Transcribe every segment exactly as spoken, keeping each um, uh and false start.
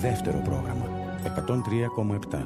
δεύτερο πρόγραμμα εκατόν τρία κόμμα επτά.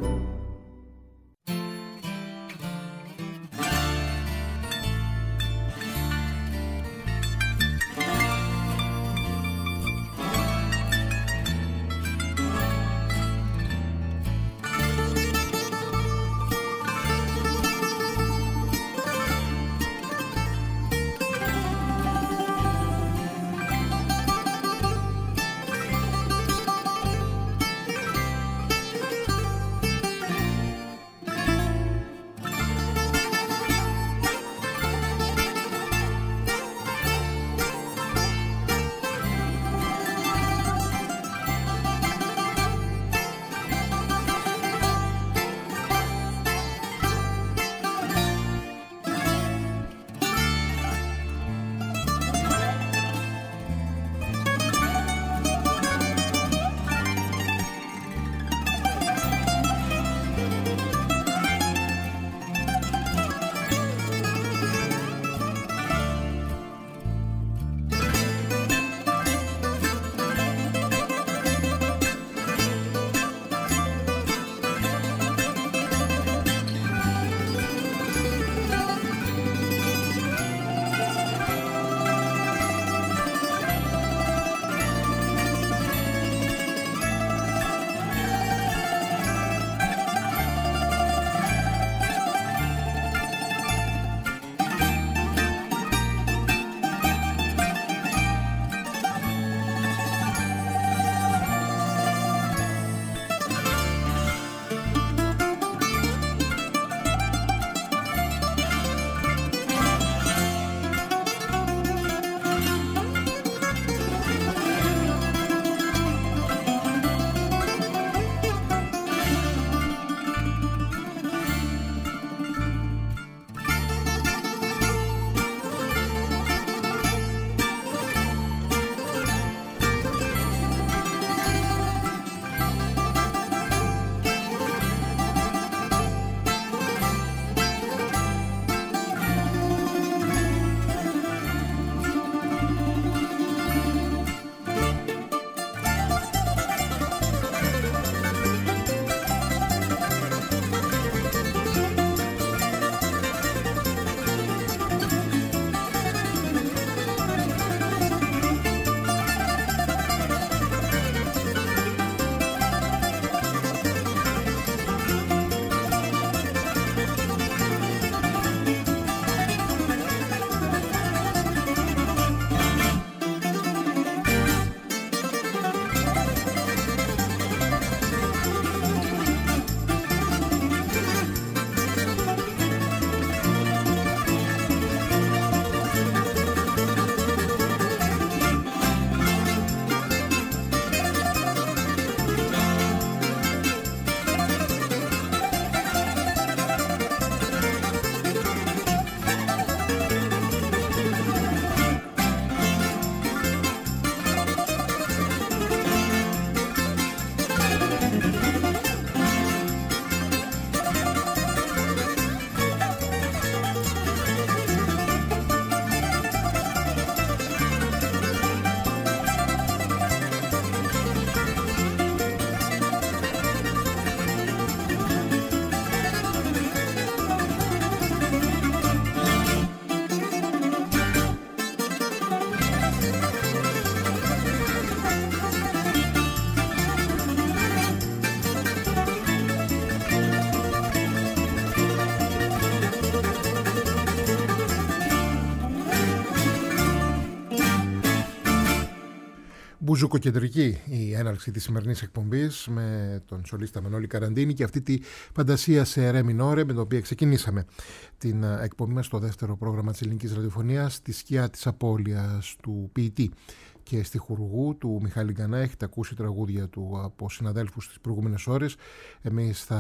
Μπουζουκοκεντρική η έναρξη της σημερινής εκπομπής με τον σολίστα Μανώλη Καραντίνη και αυτή τη φαντασία σε ρε μινόρε με την οποία ξεκινήσαμε την εκπομπή μας στο δεύτερο πρόγραμμα της ελληνικής ραδιοφωνίας, στη σκιά της απώλειας του ποιητή και στιχουργού του Μιχάλη Γκανά. Έχετε ακούσει τραγούδια του από συναδέλφους τις προηγούμενες ώρες. Εμείς θα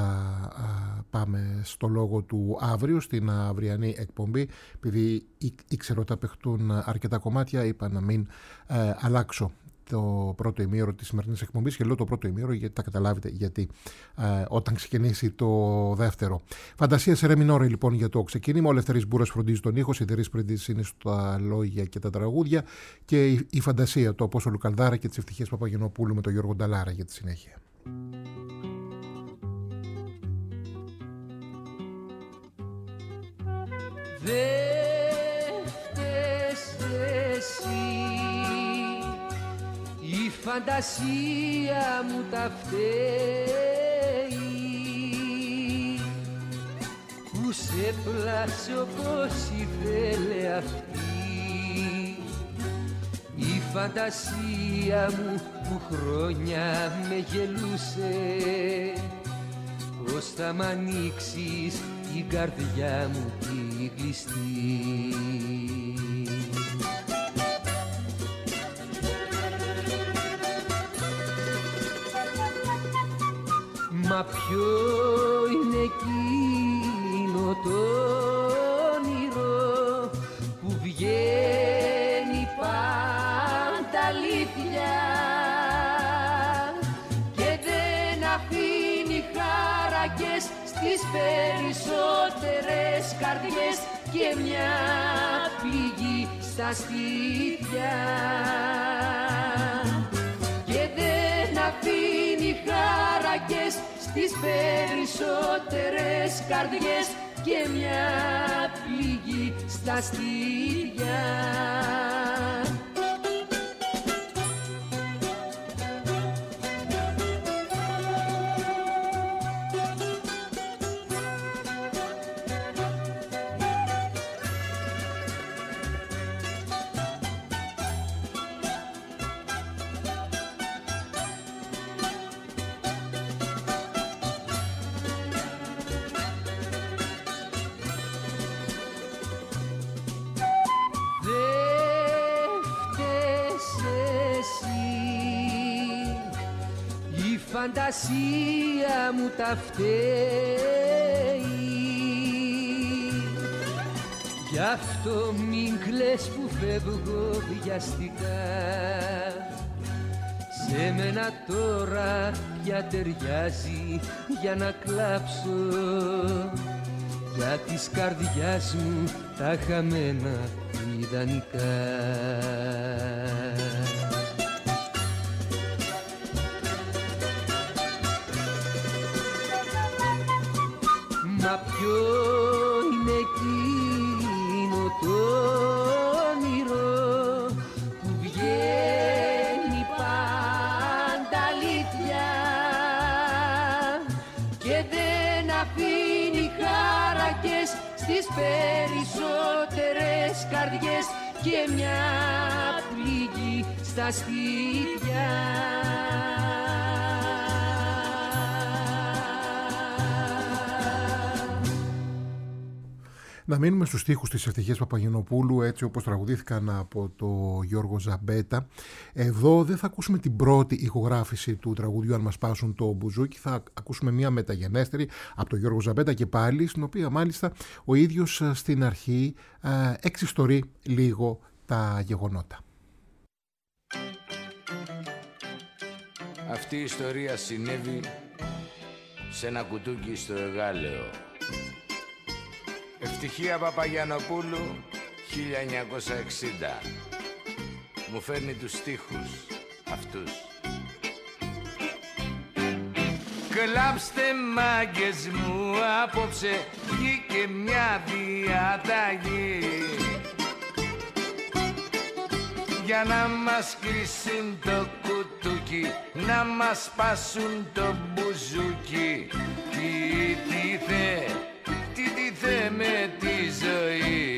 α, πάμε στο λόγο του αύριο, στην αυριανή εκπομπή. Επειδή ήξερα ότι θα παιχτούν αρκετά κομμάτια, είπα να μην ε, αλλάξω το πρώτο ημίωρο της σημερινής εκπομπής, και λέω το πρώτο ημίωρο γιατί θα καταλάβετε γιατί ε, όταν ξεκινήσει το δεύτερο. Φαντασία σε ρε μινόρε λοιπόν για το ξεκίνημα. Ο Λευτέρης Μπούρας φροντίζει τον ήχο, Σιδηρής Πρεντής είναι στα λόγια και τα τραγούδια, και η, η φαντασία, το Απόστολου Καλδάρα και τις ευτυχίες Παπαγενοπούλου με τον Γιώργο Νταλάρα για τη συνέχεια. Δε φταίς εσύ, η φαντασία μου τα φταίει, που σε πλάσε όπως ήθελε αυτή. Η φαντασία μου που χρόνια με γελούσε, πως θα μ' ανοίξεις την καρδιά μου τη κλειστή. Μα ποιο είναι εκείνο το όνειρο που βγαίνει πάντα αλήθεια και δεν αφήνει χάρακες στις περισσότερες καρδιές και μια πληγή στα στήθια, και δεν αφήνει χάρακες στις περισσότερες καρδιές και μια πληγή στα στήθια. Η φαντασία μου τα φταίει, γι' αυτό μην κλαις που φεύγω βιαστικά. Σε μένα τώρα πια ταιριάζει για να κλάψω, για της καρδιάς μου τα χαμένα ιδανικά. Μα ποιο είναι εκείνο το όνειρο που βγαίνει πάντα αλήθεια και δεν αφήνει χάρακες στις περισσότερες καρδιές και μια πληγή στα στήθια. Να μείνουμε στους στίχους της Ευτυχίας Παπαγενοπούλου έτσι όπως τραγουδήθηκαν από το Γιώργο Ζαμπέτα. Εδώ δεν θα ακούσουμε την πρώτη ηχογράφηση του τραγουδιού «Αν μας πάσουν το μπουζούκι», θα ακούσουμε μια μεταγενέστερη από το Γιώργο Ζαμπέτα και πάλι, στην οποία μάλιστα ο ίδιος στην αρχή ε, εξιστορεί λίγο τα γεγονότα. Αυτή η ιστορία συνέβη σε ένα κουτούκι στο Εγάλεο. Ευτυχία Παπαγιανοπούλου, χίλια εννιακόσια εξήντα. Μου φέρνει τους στίχους αυτούς. Κλάψτε μάγκες μου, απόψε βγήκε μια διαταγή για να μας κλείσουν το κουτούκι, να μας πάσουν το μπουζούκι. Τι τι θε, τι τι θε με τη ζωή.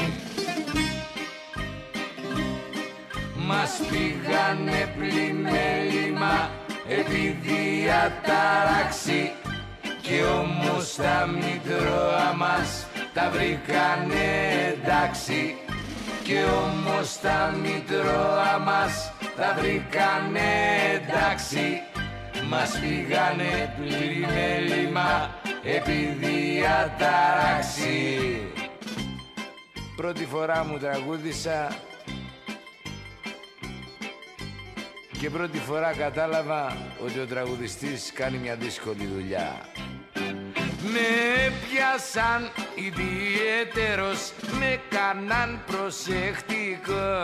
Μας πήγανε πλημέλημα επί διατάραξη και όμως τα μητρώα μας τα βρήκανε εντάξει. Και όμως τα μητρώα μας τα βρήκανε εντάξει. Μας πήγανε πλημέλημα επί διατάραξη. Πρώτη φορά μου τραγούδισα και πρώτη φορά κατάλαβα ότι ο τραγουδιστής κάνει μια δύσκολη δουλειά. Με πιάσαν ιδιαίτερος, με κάναν προσεκτικό,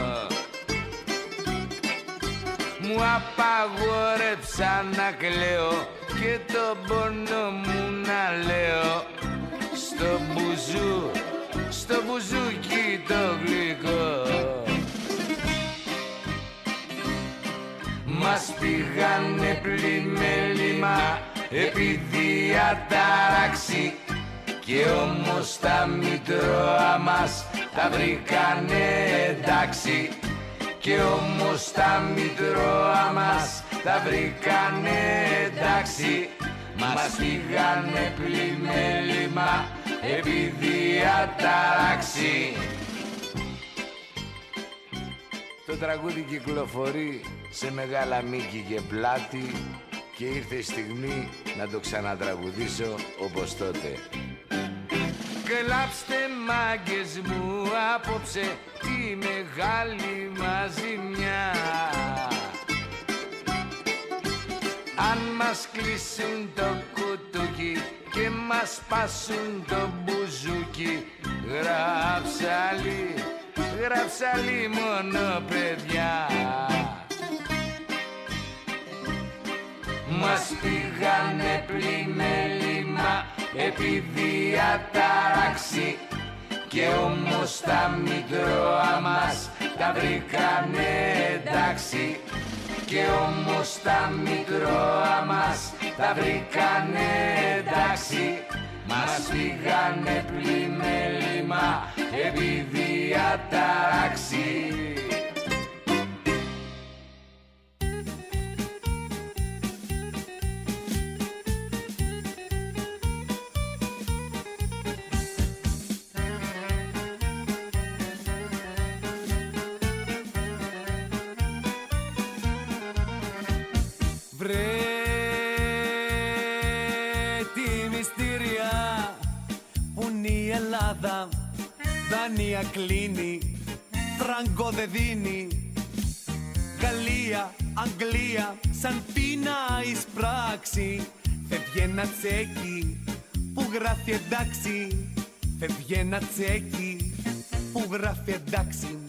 μου απαγόρεψαν να κλαίω και το πόνο μου να λέω στο μπουζού, στο μπουζούκι το γλυκό. Μας πήγανε πλημέλημα επειδή αταράξει, και όμως τα μητρώα μας τα βρήκανε εντάξει, και όμως τα μητρώα μας τα βρήκανε εντάξει. Μας πήγανε πλημέλημα επειδή αταράξει. Το τραγούδι κυκλοφορεί σε μεγάλα μήκη και πλάτη και ήρθε η στιγμή να το ξανατραγουδήσω όπως τότε. Κλάψτε μάγκες μου απόψε τη μεγάλη μας ζημιά, αν μας κλείσουν το κουτούκι και μας πάσουν το μπουζούκι, γράψαλι, γράψαλι μόνο παιδιά. Μας πήγανε πλημέλημα επειδή αταράξει, και όμως τα μητρώα μας τα βρήκανε εντάξει, και όμως τα μητρώα μας τα βρήκανε εντάξει. Μας πήγανε πλημέλημα επειδή αταράξει. Δάνεια κλείνει, φράγκο δεν δίνει. Γαλλία, Αγγλία, σαν πίνα εισπράξη. Φεύγει ένα τσέκι που γράφει εντάξει. Φεύγει ένα τσέκι που γράφει εντάξει.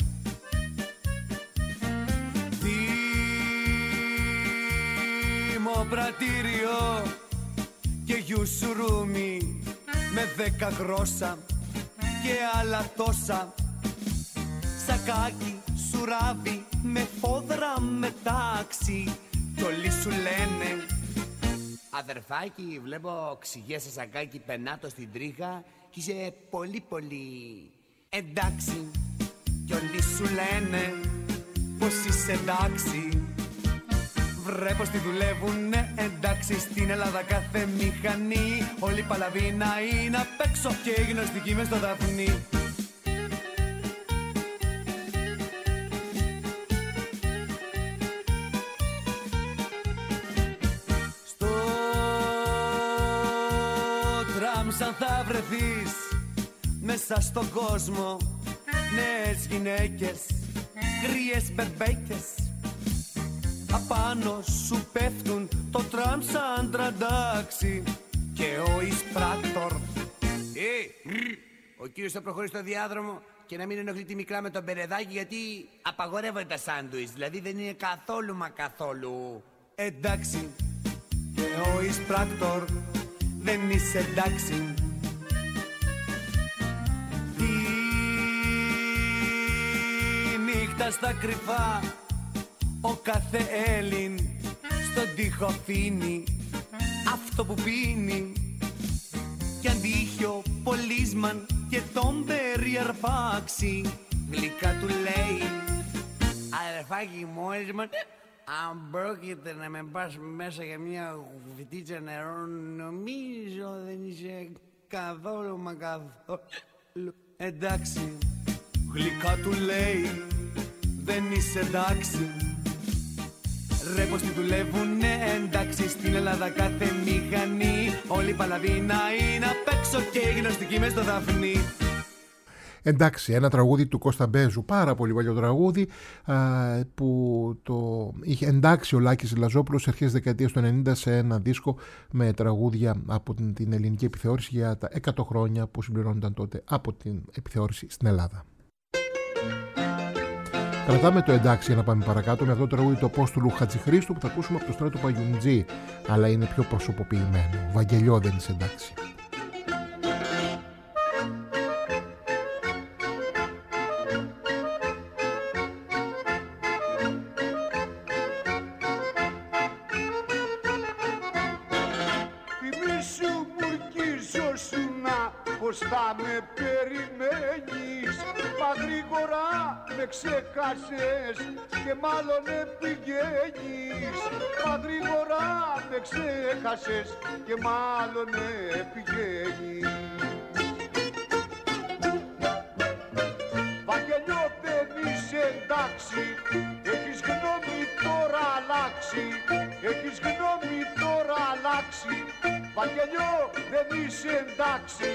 Δημοπρατήριο και γιουσουρούμι με δέκα γρόσα και άλλα τόσα. Σακάκι, σουράβι, με φόδρα μετάξι. Κι όλοι σου λένε: αδερφάκι, βλέπω ξηγέσαι σακάκι πενάτο στην τρίχα κι είσαι πολύ πολύ εντάξει. Κι όλοι σου λένε πως είσαι εντάξει. Βρε πως τη δουλεύουνε εντάξει στην Ελλάδα κάθε μηχανή. Όλη παλαβίνα είναι απ' έξω και οι γνωστικοί μες στο Δαφνί. Στο τραμ σαν θα βρεθείς μέσα στον κόσμο, νέες γυναίκες, κρύες μπεμπέικες, απάνω σου πέφτουν το τραμ σαν τραντάξι. Και ο εισπράκτορ Ε, ο κύριος θα προχωρήσει στο διάδρομο και να μην ενοχλεί τη μικρά με τον περεδάκι, γιατί απαγορεύονται τα σάντουιτς, δηλαδή δεν είναι καθόλου μα καθόλου εντάξει. Και ο εισπράκτορ δεν είσαι εντάξει. Τη νύχτα στα κρυφά ο κάθε Έλλην στον τοίχο αφήνει αυτό που πίνει. Κι αν τύχει ο πολίσμαν και τον περιαρπάξει, γλυκά του λέει: αδερφάκι μου, Έλισμαν, αν πρόκειται να με πας μέσα για μια κουβιτίτσα νερό, νομίζω δεν είσαι καθόλου μα καθόλου εντάξει. Γλυκά του λέει: δεν είσαι εντάξει. Ρε πως τη δουλεύουνε εντάξει στην Ελλάδα κάθε μηχανή. Όλη η παλαβίνα είναι απ' έξω και οι γνωστικοί μες στο Δαφνί. Εντάξει, ένα τραγούδι του Κώστα Μπέζου, πάρα πολύ παλιό τραγούδι, που το είχε εντάξει ο Λάκης Λαζόπουλος σε αρχές δεκαετίας του ενενήντα σε ένα δίσκο με τραγούδια από την, την ελληνική επιθεώρηση για τα εκατό χρόνια που συμπληρώνονταν τότε από την επιθεώρηση στην Ελλάδα. Κρατάμε το εντάξει για να πάμε παρακάτω με αυτό το τραγούδι του Απόστολου Χατζηχρήστου που θα ακούσουμε από το Στράτο Παγιουντζή, αλλά είναι πιο προσωποποιημένο. Βαγγελιό, δεν είσαι εντάξει. Πως θα με περιμένεις, μα γρήγορα με ξεχάσες και μάλλον πηγαίνεις. Μα γρήγορα με ξεχάσες και μάλλον πηγαίνεις. Βαγγελιό, δεν είσαι εντάξει, έχεις γνώμη τώρα αλλάξει, έχεις γνώμη τώρα αλλάξει. Βαγγελιό, δεν είσαι εντάξει.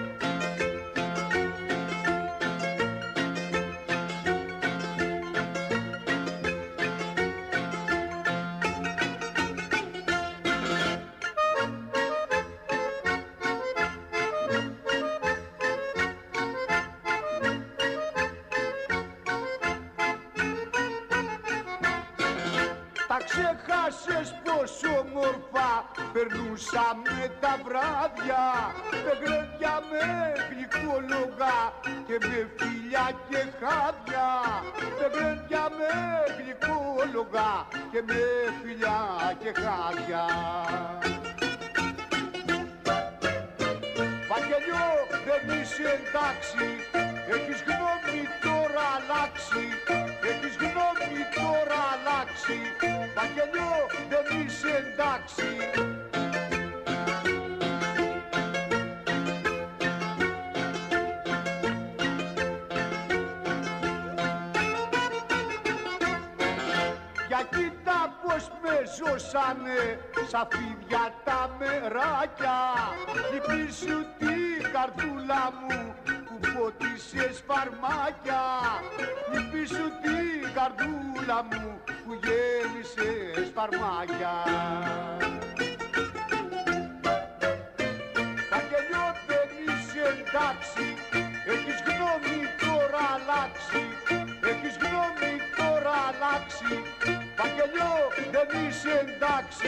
Τα ξεχάσες πόσο όμορφα περνούσαμε τα βράδια, με γρέντια, με γλυκόλογα και με φιλιά και χάδια. Με γρέντια, με γλυκόλογα και με φιλιά και χάδια. Βαγγελιό, δεν είσαι εντάξει, έχεις γνώμη τώρα αλλάξει, έχεις γνώμη τώρα αλλάξει. Βαγγελιό, δεν είσαι εντάξει. Για κοίτα πως με ζώσανε σαν φίδια τα μεράκια. Λυπή σου την καρδούλα μου που ποτίσες φαρμάκια. Λυπή σου την καρδούλα μου που γέμισες φαρμάκια. Βαγγελιό, δεν είσαι εντάξει, έχεις γνώμη τώρα αλλάξει, έχεις γνώμη τώρα αλλάξει. Βαγγελιό, δεν είσαι εντάξει.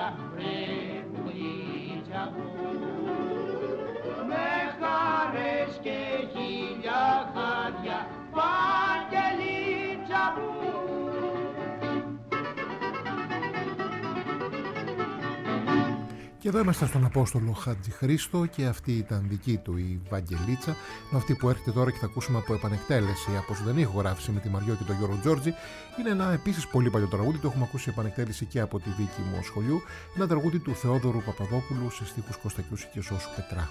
χάδια, ρε πουλίτσα μου. Με χαρές και χίλια χάδια, Βαγγελίτσα μου. Και εδώ είμαστε στον Απόστολο Χατζη Χρήστο και αυτή ήταν δική του η Βαγγελίτσα, με αυτή που έρχεται τώρα και θα ακούσουμε από επανεκτέλεση, από ζωντανή ηχογράφηση με τη Μαριό και τον Γιώργο Τζόρτζη. Είναι ένα επίσης πολύ παλιό τραγούδι, το έχουμε ακούσει επανεκτέλεση και από τη Βίκη μου Σχολιού, ένα τραγούδι του Θεόδωρου Παπαδόπουλου σε στίχους Κωστακιούση και Σώσου Πετρά.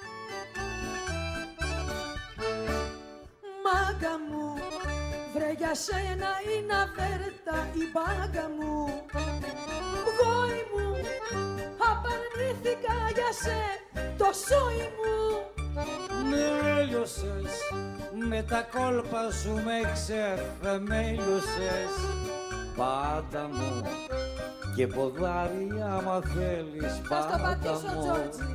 Μάγκα μου, βρε για σένα είναι αβέρτα η μπάγκα μου. Γόη μου, απαρνήθηκα για σε το σόι μου. Με έλειωσες, με τα κόλπα σου με ξεφεμέλειωσες. Πάντα μου και ποδάρι άμα θέλεις πάντα μου. Θα στο πατήσω, Τζόρτζι.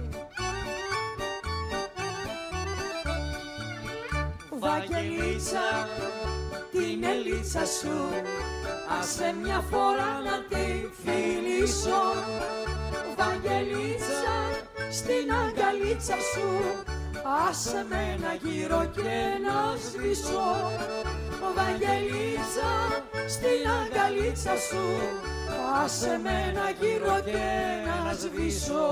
Βαγγελίτσα, την ελίτσα σου, άσε μια φορά να τη φιλήσω. Βαγγελίτσα, στην αγκαλίτσα σου, άσε με να γύρω και να σβήσω. Βαγγελίτσα, στην αγκαλίτσα σου, άσε με να γύρω και να σβήσω.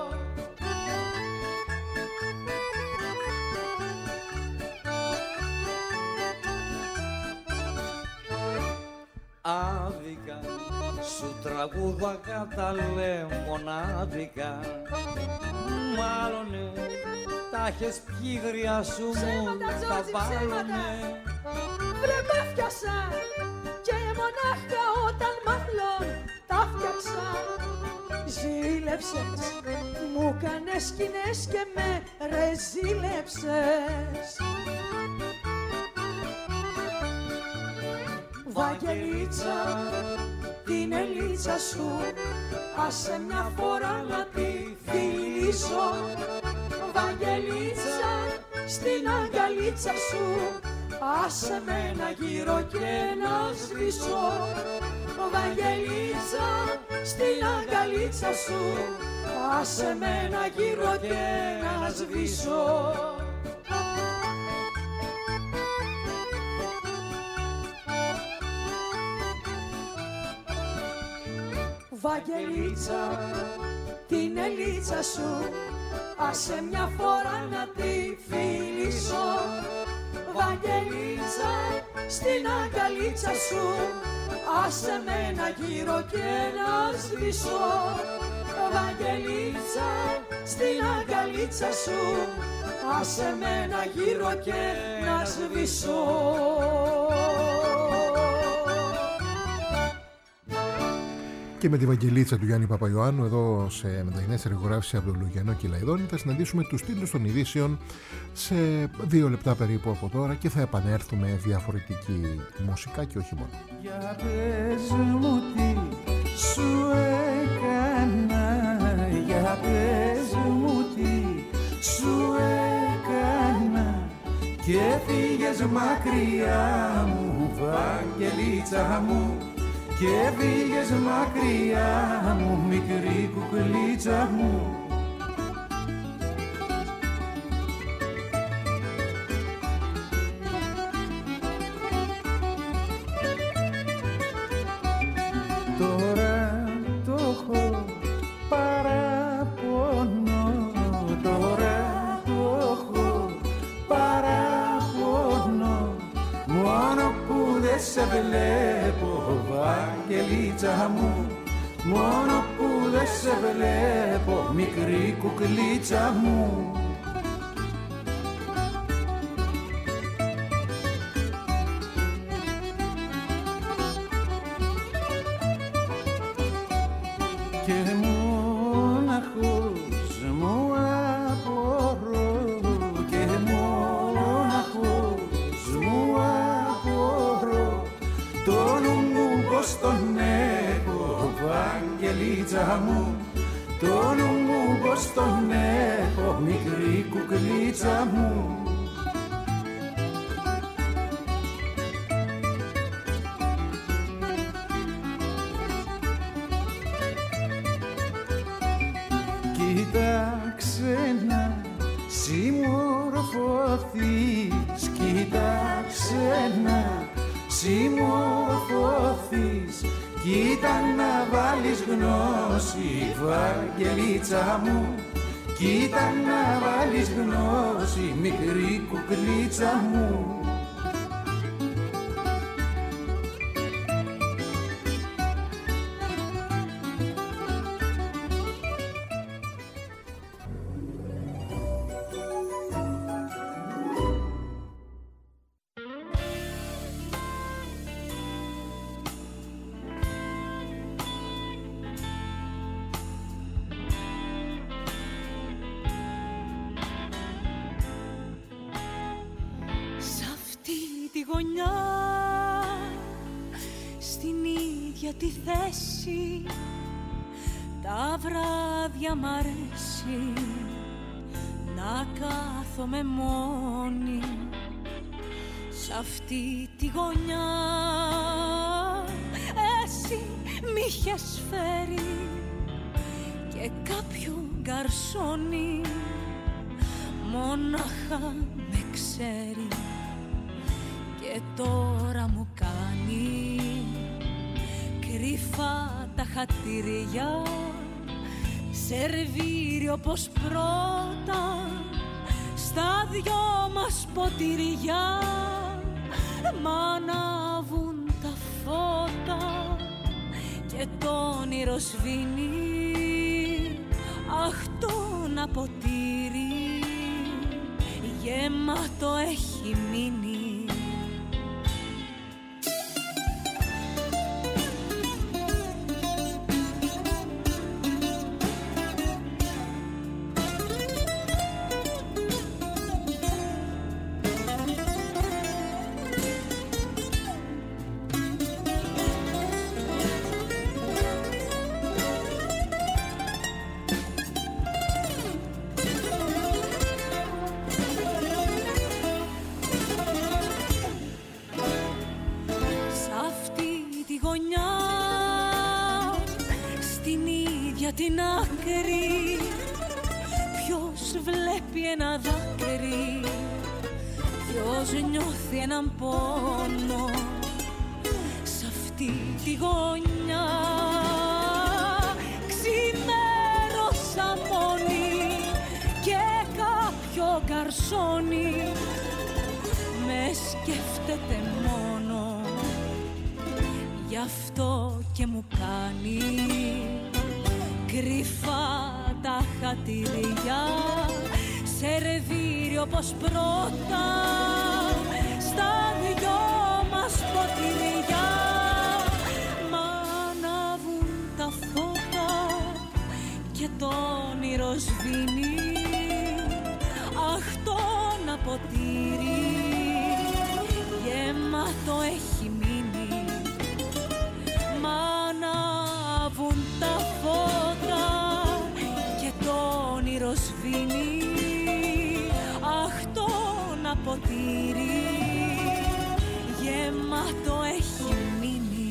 Άδικα σου τραγούδα καταλέμονάδικα. Μάλλονε τα έχεις πιει γριά σου μου τα βάλωνε. Βρε μ' έφτιασα και μονάχα όταν μάλλον τα φτιάξα. Ζήλεψες, μου κάνες σκηνές και με ρεζίλεψες. Βαγγελίτσα, την ελίτσα σου, άσε μια φορά να τη φιλήσω. Βαγγελίτσα, στην αγκαλίτσα σου, άσε με να γύρω και να σβήσω. Βαγγελίτσα, στην αγκαλίτσα σου, άσε με να γύρω και να σβήσω. Βαγγελίτσα, την ελίτσα σου, άσε μια φορά να τη φιλήσω. Βαγγελίτσα, στην αγκαλίτσα σου, άσε με να γύρω και να σβήσω. Βαγγελίτσα, στην αγκαλίτσα σου, άσε με να γύρω και να σβήσω. Και με τη Βαγγελίτσα του Γιάννη Παπαϊωάννου, εδώ σε μεταγενέστερη ηχογράφηση από τον Λουγιανό και Λαϊδόνη, θα συναντήσουμε τους τίτλους των ειδήσεων σε δύο λεπτά περίπου από τώρα και θα επανέλθουμε διαφορετική μουσικά και όχι μόνο. Για πες μου τι σου έκανα, για πες μου τι σου έκανα και φύγες μακριά μου, Βαγγελίτσα μου, και φύγες μακριά μου, μικρή κουκλίτσα μου. Τώρα το έχω παραπονό, τώρα το έχω παραπονό, μόνο που δεν σε βλέπω, Βαγγελίτσα μου, μόνο που δεν σε βλέπω, μικρή κουκλίτσα μου. Και μόναχος μου απορώ, και μόναχος μου απορώ, το νου μου πως τον έχω, Βαγγελίτσα μου, το νου μου πως τον έχω, μικρή κουκλίτσα μου. Κοίταξε να συμμορφωθείς, κοίταξε να συμμορφωθείς, κοίτα να βάλεις γνώση, Βαγγελίτσα μου, κοίτα να βάλεις γνώση, μικρή κουκλίτσα μου. Τα βράδια μ' αρέσει να κάθομαι μόνη σ' αυτή τη γωνιά. Εσύ μ' είχες φέρει και κάποιο γκαρσόνι, μόναχα με ξέρει και τώρα μου κάνει κρυφά τα χατήρια, σερβίριο πως πρώτα στα δυο μας ποτήρια μ' ανάβουν τα φώτα και το όνειρο σβήνει. Αχ, το ένα ποτήρι γεμάτο έχει μείνει. Την άκρη ποιος βλέπει ένα δάκρυ, ποιος νιώθει έναν πόνο σ' αυτή τη γωνιά. Ξημέρωσα μόνη και κάποιο γκαρσόνι με σκέφτεται μόνο, γι' αυτό και μου κάνει κρυφά τα χατήρια, σερβίριο πως πρώτα στα δυο μας ποτήρια μ' ανάβουν τα φώτα και το όνειρο σβήνει. Αχ, το ένα ποτήρι γεμάτο έχει μείνει. Μ' ανάβουν τα φώτα και το όνειρο σβήνει. Αχ, το ένα ποτήρι γεμάτο έχει μείνει.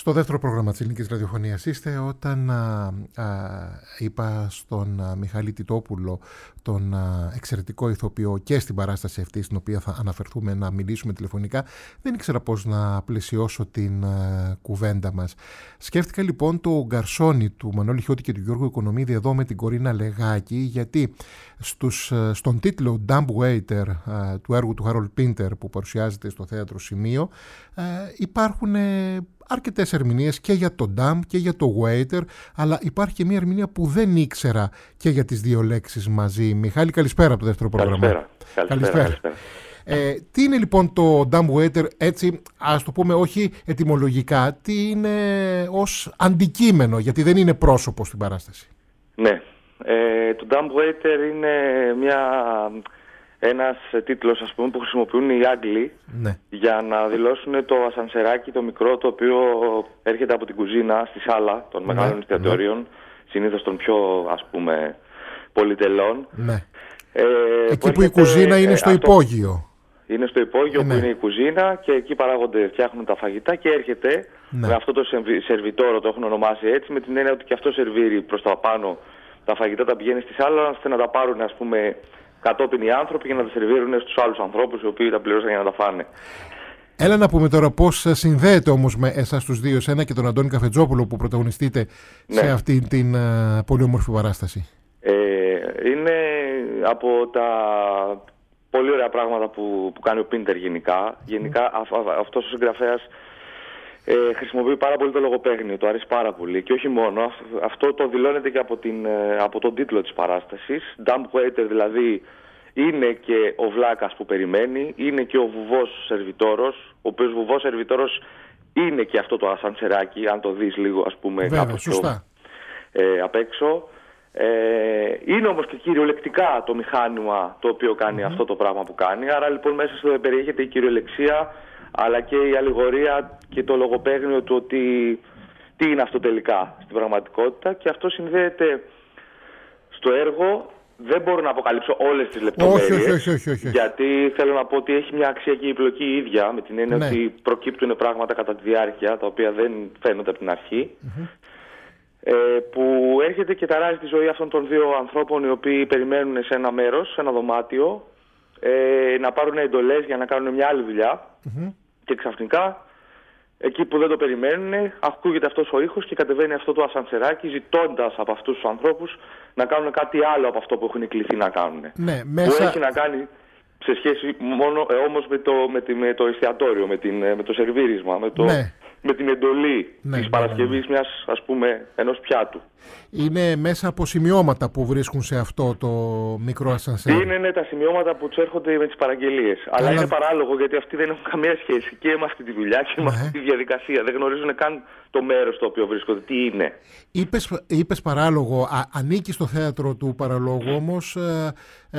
Στο δεύτερο πρόγραμμα της Ελληνικής Ραδιοφωνίας είστε, όταν α, α, είπα στον α, Μιχάλη Τιτόπουλο, τον α, εξαιρετικό ηθοποιό και στην παράσταση αυτή στην οποία θα αναφερθούμε να μιλήσουμε τηλεφωνικά, δεν ήξερα πώς να πλαισιώσω την α, κουβέντα μας. Σκέφτηκα λοιπόν το γκαρσόνι του Μανώλη Χιώτη και του Γιώργου Οικονομίδη εδώ με την Κορίνα Λεγάκη, γιατί στους, στον τίτλο Dumb Waiter α, του έργου του Harold Pinter που παρουσιάζεται στο Θέατρο Σημείο α, υπάρχουν αρκετές ερμηνείες και για το dumb και για το waiter, αλλά υπάρχει και μια ερμηνεία που δεν ήξερα και για τις δύο λέξεις μαζί. Μιχάλη, καλησπέρα από το δεύτερο πρόγραμμα. Καλησπέρα. Καλησπέρα. καλησπέρα. Ε, τι είναι λοιπόν το dumb waiter, έτσι ας το πούμε όχι ετυμολογικά, τι είναι ως αντικείμενο, γιατί δεν είναι πρόσωπο στην παράσταση. Ναι, ε, το dumb waiter είναι μια... ένας τίτλος, ας πούμε, που χρησιμοποιούν οι Άγγλοι, ναι, για να δηλώσουν το ασανσεράκι το μικρό, το οποίο έρχεται από την κουζίνα στη σάλα των ναι, μεγάλων εστιατόριων, ναι, συνήθως των πιο, ας πούμε, πολυτελών. Ναι. Ε, εκεί που, έρχεται, που η κουζίνα είναι στο αυτό, υπόγειο. Είναι στο υπόγειο ε, ναι, που είναι η κουζίνα και εκεί παράγονται, φτιάχνουν τα φαγητά και έρχεται ναι, με αυτό το σερβιτόρο, το έχουν ονομάσει έτσι, με την έννοια ότι και αυτό σερβίρει προς τα πάνω τα φαγητά, τα πηγαίνει στη σάλα, ώστε να τα πάρουν, ας πούμε, κατόπιν οι άνθρωποι για να τα σερβίρουν στους άλλους ανθρώπους οι οποίοι τα πληρώσαν για να τα φάνε. Έλα να πούμε τώρα πώς συνδέεται όμως με εσάς τους δύο, εσένα και τον Αντώνη Καφετζόπουλο που πρωταγωνιστείτε ναι, σε αυτή την uh, πολύ όμορφη παράσταση. Ε, είναι από τα πολύ ωραία πράγματα που, που κάνει ο Πίντερ γενικά. Γενικά mm. α, α, αυτός ο συγγραφέας ε, χρησιμοποιεί πάρα πολύ το λογοπαίγνιο, το αρέσει πάρα πολύ. Και όχι μόνο, αυτό το δηλώνεται και από, την, από τον τίτλο της παράστασης. Dumb waiter, δηλαδή είναι και ο βλάκας που περιμένει, είναι και ο βουβός σερβιτόρος, ο οποίος βουβός σερβιτόρος είναι και αυτό το ασανσεράκι, αν το δεις λίγο, ας πούμε, βέβαια, κάπου σωστά, ε, απ' έξω. Ε, είναι όμως και κυριολεκτικά το μηχάνημα το οποίο κάνει mm-hmm. αυτό το πράγμα που κάνει. Άρα λοιπόν μέσα στο περιέχεται η κυριολεξία, αλλά και η αλληγορία και το λογοπαίγνιο του ότι τι είναι αυτό τελικά στην πραγματικότητα, και αυτό συνδέεται στο έργο. Δεν μπορώ να αποκαλύψω όλες τις λεπτομέρειες, όχι, όχι, όχι, όχι. γιατί θέλω να πω ότι έχει μια αξία και η επιλογή η ίδια, με την έννοια ναι, ότι προκύπτουν πράγματα κατά τη διάρκεια τα οποία δεν φαίνονται από την αρχή, mm-hmm. ε, που έρχεται και ταράζει τη ζωή αυτών των δύο ανθρώπων οι οποίοι περιμένουν σε ένα μέρος, σε ένα δωμάτιο, ε, να πάρουν εντολές για να κάνουν μια άλλη δουλειά, mm-hmm. και ξαφνικά εκεί που δεν το περιμένουν ακούγεται αυτός ο ήχος και κατεβαίνει αυτό το ασανσεράκι ζητώντας από αυτούς τους ανθρώπους να κάνουν κάτι άλλο από αυτό που έχουν κληθεί να κάνουν. Ναι, μέσα... Που έχει να κάνει σε σχέση μόνο ε, όμως με το, με, τη, με το εστιατόριο, με, την, με το σερβίρισμα, με, το, ναι, με την εντολή ναι, της ναι, παρασκευής ναι, μιας, ας πούμε, ενός πιάτου. Είναι μέσα από σημειώματα που βρίσκουν σε αυτό το μικρό ασανσέρ. Είναι ναι, τα σημειώματα που τους έρχονται με τις παραγγελίες. Αλλά, Αλλά είναι παράλογο, γιατί αυτοί δεν έχουν καμία σχέση και με αυτή τη δουλειά και ναι, με αυτή τη διαδικασία. Δεν γνωρίζουν καν το μέρος στο οποίο βρίσκονται, τι είναι. Είπες, είπες παράλογο, α, ανήκει στο θέατρο του παραλόγου, όμως ε,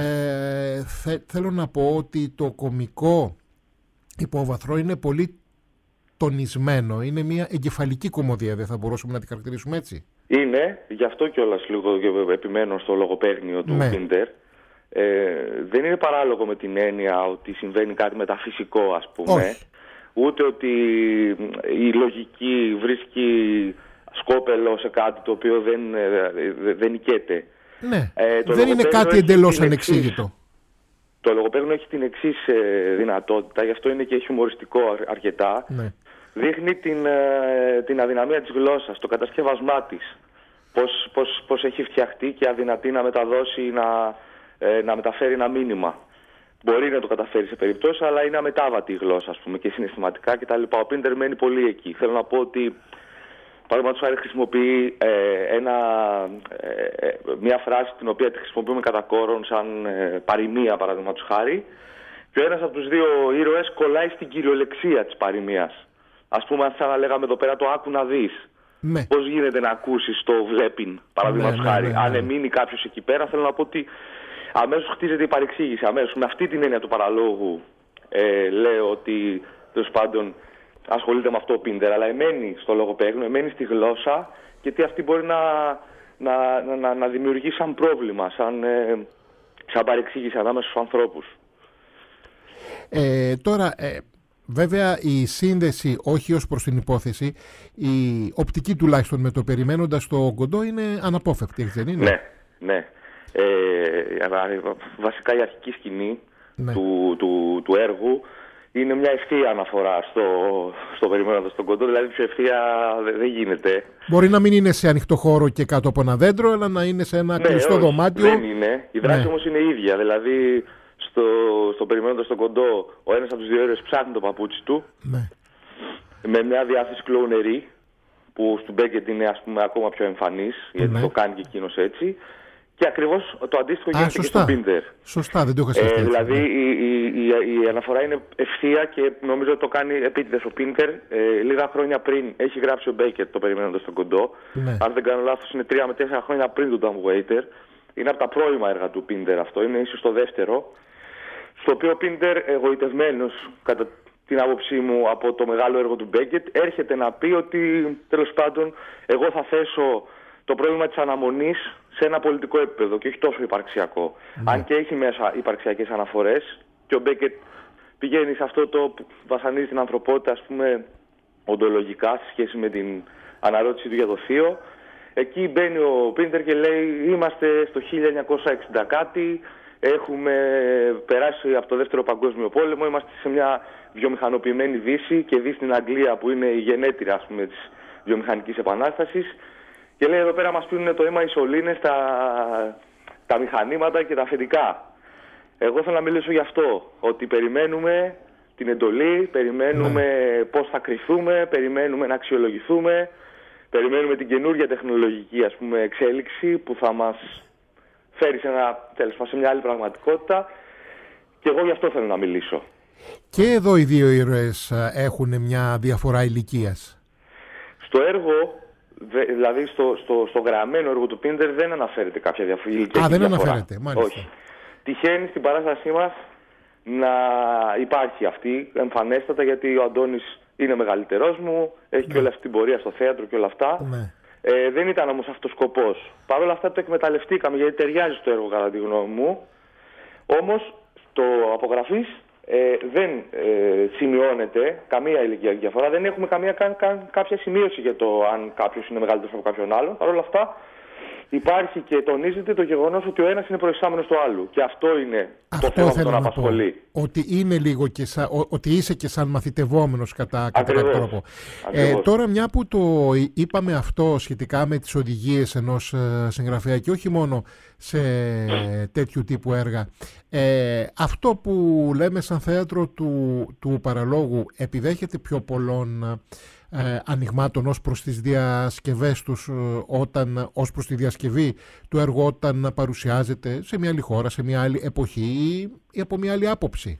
ε, θε, θέλω να πω ότι το κωμικό υπόβαθρο είναι πολύ τονισμένο. Είναι μια εγκεφαλική κωμωδία, δεν θα μπορούσαμε να την χαρακτηρίσουμε έτσι? Είναι, γι' αυτό κιόλας λίγο επιμένω στο λογοπαίγνιο του Πίντερ. Ε, δεν είναι παράλογο με την έννοια ότι συμβαίνει κάτι μεταφυσικό, ας πούμε. Όχι. Ούτε ότι η λογική βρίσκει σκόπελο σε κάτι το οποίο δεν, δεν νικέται. Ναι, ε, δεν είναι κάτι εντελώς ανεξήγητο. Το λογοπαίγνιο έχει την εξής δυνατότητα, γι' αυτό είναι και χιουμοριστικό αρκετά. Ναι. Δείχνει την, την αδυναμία της γλώσσας, το κατασκεύασμά της. Πώς, πώς, πώς έχει φτιαχτεί και αδυνατεί να μεταδώσει, να, να μεταφέρει ένα μήνυμα. Μπορεί να το καταφέρει σε περιπτώσεις, αλλά είναι αμετάβατη η γλώσσα, ας πούμε, και συναισθηματικά κτλ. Ο Πίντερ μένει πολύ εκεί. Θέλω να πω ότι, παραδείγματος χάρη, χρησιμοποιεί ε, ένα, ε, μια φράση την οποία τη χρησιμοποιούμε κατά κόρον σαν ε, παροιμία, παραδείγματος χάρη, και ο ένας από τους δύο ήρωες κολλάει στην κυριολεξία της παροιμίας. Ας πούμε, αν θα λέγαμε εδώ πέρα το άκου να δεις. Ναι. Πώς γίνεται να ακούσεις το βλέπειν, παραδείγματος ναι, χάρη. Ναι, ναι, ναι. Αν εμείνει κάποιος εκεί πέρα, θέλω να πω ότι αμέσως χτίζεται η παρεξήγηση. Αμέσως με αυτή την έννοια του παραλόγου ε, λέω ότι τέλος πάντων ασχολείται με αυτό ο Πίντερ, αλλά εμένει στο λογοπαίγνιο, εμένει στη γλώσσα, γιατί αυτή μπορεί να, να, να, να δημιουργεί σαν πρόβλημα, σαν, ε, σαν παρεξήγηση ανάμεσα στους ανθρώπους. Ε, τώρα, ε, Βέβαια η σύνδεση, όχι ως προς την υπόθεση, η οπτική τουλάχιστον με το περιμένοντας το κοντό είναι αναπόφευκτη, έτσι δεν είναι? Ναι, ναι. Ε, βασικά η αρχική σκηνή ναι. του, του, του έργου είναι μια ευθεία αναφορά στο, στο περιμένοντας τον κοντό, δηλαδή πιο ευθεία δεν γίνεται. Μπορεί να μην είναι σε ανοιχτό χώρο και κάτω από ένα δέντρο, αλλά να είναι σε ένα ναι, κλειστό όχι, δωμάτιο. Δεν είναι. Η δράση ναι. όμως είναι ίδια. Δηλαδή, στο, στο περιμένοντας τον κοντό, ο ένας από τους δύο ήρωες ψάχνει το παπούτσι του. Ναι. Με μια διάθεση κλόουνερή, που του Μπέκετ είναι ας πούμε ακόμα πιο εμφανής, γιατί ναι. το κάνει και εκείνος έτσι. Και ακριβώς το αντίστοιχο γίνεται και στον Πίντερ. Σωστά, δεν το είχα σκεφτεί. Ε, δηλαδή ναι. η, η, η, η αναφορά είναι ευθεία και νομίζω ότι το κάνει επίτηδες ο Πίντερ. Ε, λίγα χρόνια πριν έχει γράψει ο Μπέικερ το περιμένοντας τον κοντό. Ναι. Αν δεν κάνω λάθος, είναι τρία με τέσσερα χρόνια πριν του Dumb Waiter. Είναι από τα πρώιμα έργα του Πίντερ αυτό, είναι ίσως το δεύτερο. Στο οποίο ο Πίντερ, εγωιτευμένος κατά την άποψή μου από το μεγάλο έργο του Μπέικετ, έρχεται να πει ότι τέλος πάντων εγώ θα θέσω το πρόβλημα της αναμονής σε ένα πολιτικό επίπεδο και όχι τόσο υπαρξιακό. Mm. Αν και έχει μέσα υπαρξιακές αναφορές και ο Μπέκετ πηγαίνει σε αυτό το που βασανίζει την ανθρωπότητα, ας πούμε, οντολογικά σε σχέση με την αναρώτηση του για το θείο. Εκεί μπαίνει ο Πίντερ και λέει είμαστε στο χίλια εννιακόσια εξήντα κάτι, έχουμε περάσει από το δεύτερο παγκόσμιο πόλεμο, είμαστε σε μια βιομηχανοποιημένη Δύση και δει στην Αγγλία που είναι η γενέτειρα, ας πούμε, της βιομηχανικής επανάστασης. Και λέει εδώ πέρα μας πίνουν το αίμα οι σωλήνες, τα, τα μηχανήματα και τα αφεντικά. Εγώ θέλω να μιλήσω γι' αυτό, ότι περιμένουμε την εντολή, περιμένουμε ναι. πώς θα κρυθούμε, περιμένουμε να αξιολογηθούμε, περιμένουμε την καινούργια τεχνολογική ας πούμε, εξέλιξη που θα μας φέρει σε, ένα, σε μια άλλη πραγματικότητα και εγώ γι' αυτό θέλω να μιλήσω. Και εδώ οι δύο ήρωες έχουν μια διαφορά ηλικίας. Στο έργο... Δηλαδή στο, στο, στο γραμμένο έργο του Πίντερ δεν αναφέρεται κάποια διαφορά. Α, δεν διαφορά. αναφέρεται, μάλιστα. Όχι. Τυχαίνει στην παράστασή μας να υπάρχει αυτή εμφανέστατα, γιατί ο Αντώνης είναι μεγαλύτερός μου, έχει ναι. και όλη αυτή την πορεία στο θέατρο και όλα αυτά. Ναι. Ε, δεν ήταν όμως αυτός ο σκοπός. Παρ' όλα αυτά το εκμεταλλευτήκαμε γιατί ταιριάζει στο έργο κατά τη γνώμη μου. Όμως στο απογραφής Ε, δεν ε, σημειώνεται καμία ηλικιακή διαφορά, δεν έχουμε καμία, καν, καν, κάποια σημείωση για το αν κάποιος είναι μεγαλύτερος από κάποιον άλλον. Παρ' όλα αυτά υπάρχει και τονίζεται το γεγονός ότι ο ένας είναι προϊστάμενος του άλλου και αυτό είναι αυτό το θέμα που τον απασχολεί. Ότι, είναι λίγο και σα, ο, ότι είσαι και σαν μαθητευόμενος κατά, κατά κάποιο τρόπο. Ε, τώρα μια που το είπαμε αυτό σχετικά με τις οδηγίες ενός ε, συγγραφέα και όχι μόνο σε τέτοιου τύπου έργα, ε, αυτό που λέμε σαν θέατρο του, του παραλόγου επιδέχεται πιο πολλών ε, ανοιγμάτων ως προς τις διασκευές τους, όταν, ως προς τη διασκευή του έργου όταν παρουσιάζεται σε μια άλλη χώρα, σε μια άλλη εποχή ή, ή από μια άλλη άποψη?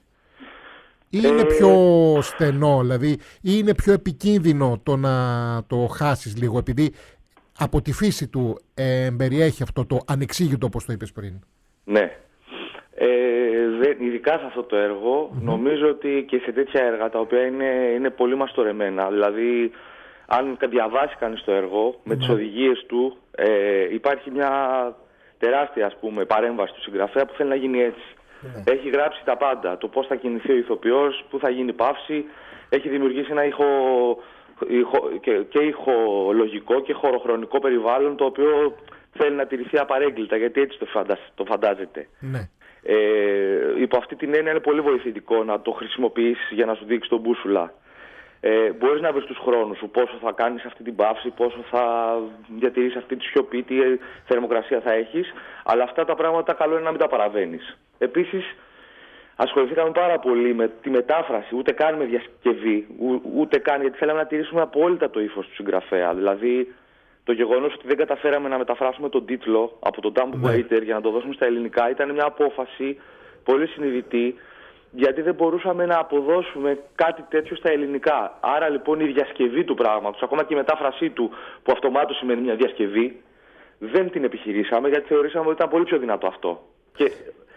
Ή είναι ε... πιο στενό, δηλαδή, ή είναι πιο επικίνδυνο το να το χάσεις λίγο, επειδή από τη φύση του ε, περιέχει αυτό το ανεξήγητο, όπως το είπες πριν? Ναι. Ε, δε, ειδικά σε αυτό το έργο, mm-hmm. νομίζω ότι και σε τέτοια έργα τα οποία είναι, είναι πολύ μαστορεμένα, δηλαδή αν διαβάσει κανείς το έργο mm-hmm. με τις οδηγίες του, ε, υπάρχει μια τεράστια ας πούμε παρέμβαση του συγγραφέα που θέλει να γίνει έτσι. Mm-hmm. Έχει γράψει τα πάντα, το πώς θα κινηθεί ο ηθοποιός, πού θα γίνει παύση, έχει δημιουργήσει ένα ηχο, ηχο, και, και ηχολογικό και χωροχρονικό περιβάλλον το οποίο θέλει να τηρηθεί απαρέγκλητα, γιατί έτσι το, φαντα, το φαντάζεται. Ναι. Ε, υπό αυτή την έννοια είναι πολύ βοηθητικό να το χρησιμοποιήσεις για να σου δείξει τον μπούσουλα. Ε, μπορείς να βρεις τους χρόνους σου, πόσο θα κάνεις αυτή την παύση, πόσο θα διατηρήσεις αυτή τη σιωπή, τι θερμοκρασία θα έχεις, αλλά αυτά τα πράγματα καλό είναι να μην τα παραβαίνεις. Επίσης, ασχοληθήκαμε πάρα πολύ με τη μετάφραση, ούτε καν με διασκευή, ού, ούτε καν, γιατί θέλαμε να τηρήσουμε απόλυτα το ύφος του συγγραφέα. Δηλαδή, το γεγονός ότι δεν καταφέραμε να μεταφράσουμε τον τίτλο από τον Dumb Waiter για να το δώσουμε στα ελληνικά ήταν μια απόφαση πολύ συνειδητή, γιατί δεν μπορούσαμε να αποδώσουμε κάτι τέτοιο στα ελληνικά. Άρα λοιπόν η διασκευή του πράγματος, ακόμα και η μετάφρασή του, που αυτομάτως σημαίνει μια διασκευή, δεν την επιχειρήσαμε γιατί θεωρήσαμε ότι ήταν πολύ πιο δυνατό αυτό. Και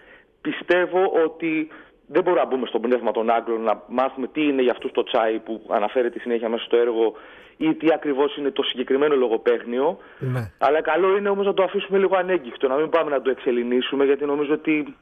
πιστεύω ότι δεν μπορούμε να μπούμε στο πνεύμα των Άγγλων να μάθουμε τι είναι για αυτούς το τσάι που αναφέρεται συνέχεια μέσα στο έργο ή τι ακριβώς είναι το συγκεκριμένο λογοπαίγνιο. Ναι. Αλλά καλό είναι όμως να το αφήσουμε λίγο ανέγκυχτο, να μην πάμε να το εξελληνίσουμε, γιατί νομίζω ότι